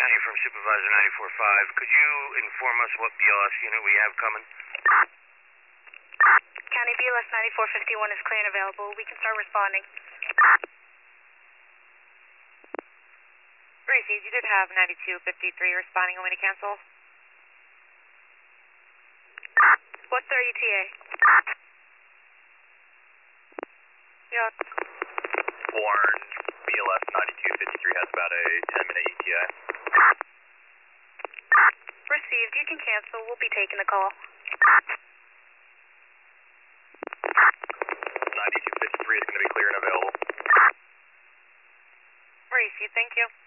County from Supervisor 94.5. Could you inform us what BLS unit we have coming? County BLS 9451 is clear and available. We can start responding. Received. You did have 9253 responding. Want me to cancel? What's their ETA? Yeah. Warren, BLS 9253 has about a 10-minute ETA. Received. You can cancel. We'll be taking the call. 9253 is going to be clear and available. Received. Thank you.